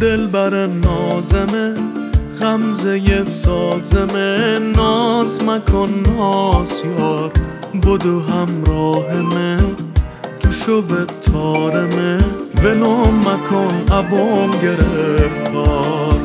دلبر نازمه غمزه سازمه، ناز مکن ناز یار بدو همراهمه، تو شو تارمه ولوم مکن ابام گرفتار.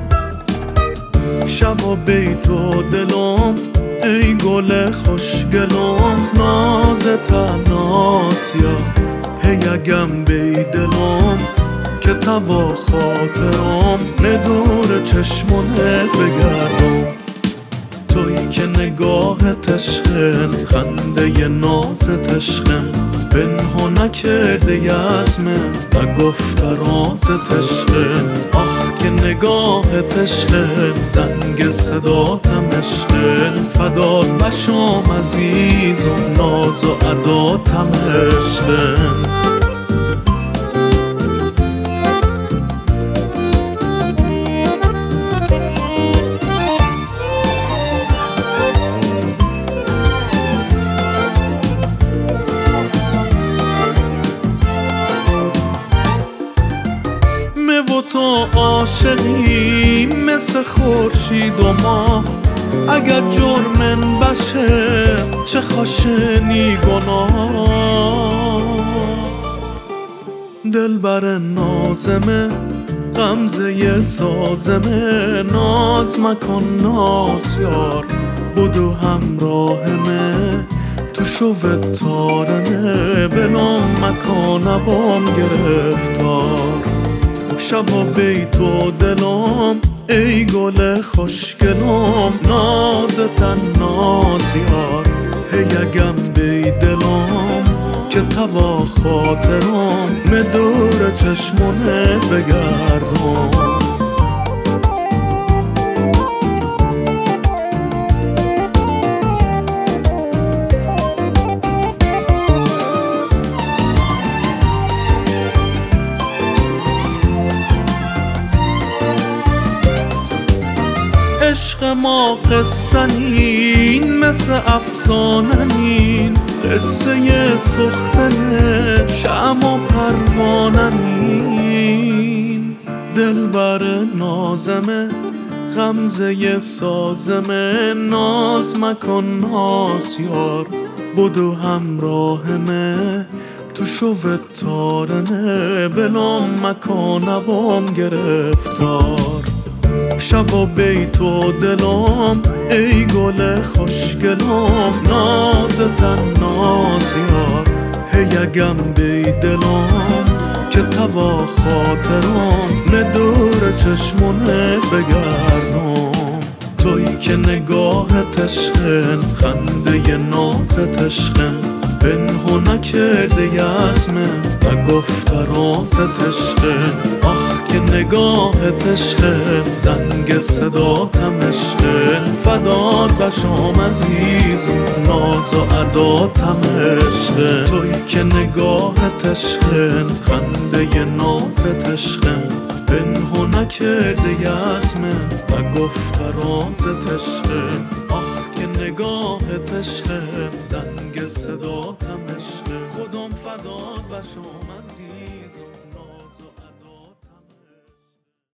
شبا بیت و دلم ای گل خوشگلم، نازت ناز یا هیگم بی دلم که توا خاطرم ندور چشمونه بگردم. تویی که نگاهت عشقن، خنده نازت عشقن، پنهان نکرده یزمه و گفت رازت عشقن. آخ که نگاهت عشقن، زنگ صداتم عشقن، فدات بشم عزیزم ناز و عداتم عشقن. و تو عاشقی مثل خورشید و ماه، اگر جرمن بشه چه خاشنی گناه. دلبر نازمه غمزه سازمه، ناز مکن ناز یار بدو همراهمه، تو شو تارمه ولوم مکن ابام گرفتار. شبا بیت و دلم ای گل خوشگلم، نازت ناز یار هیگم بی دلم که توا خاطرم ندور چشمونه بگردم. عشق ما قصه نین مثل افسانه نین، قصه سختنه شمع و پروانه نین. دلبر نازمه غمزه سازمه، ناز مکن ناز یار بدو همراهمه، تو شو تارمه ولوم مکن ابام گرفتار. شبا بیت و دلم ای گل خوشگلم، نازت ناز یار هیگم بی دلم که توا خاطرم ندور چشمونه بگردم. تویی که نگاهت عشقن، خنده نازت عشقن، پنهان نکرده یزمه و گفت رازت عشقن. آخ که نگاهت عشقن، زنگ صداتم عشقن، فدات بشم عزیزم ناز و عداتم عشقن. تویی که نگاهت عشقن، خنده نازت عشقن، پنهان نکرده یزمه و گفت رازت عشقن. آخ که نگاهت عشقن، زنگ صداتم عشقن، خودم فدات بشم عزیزم.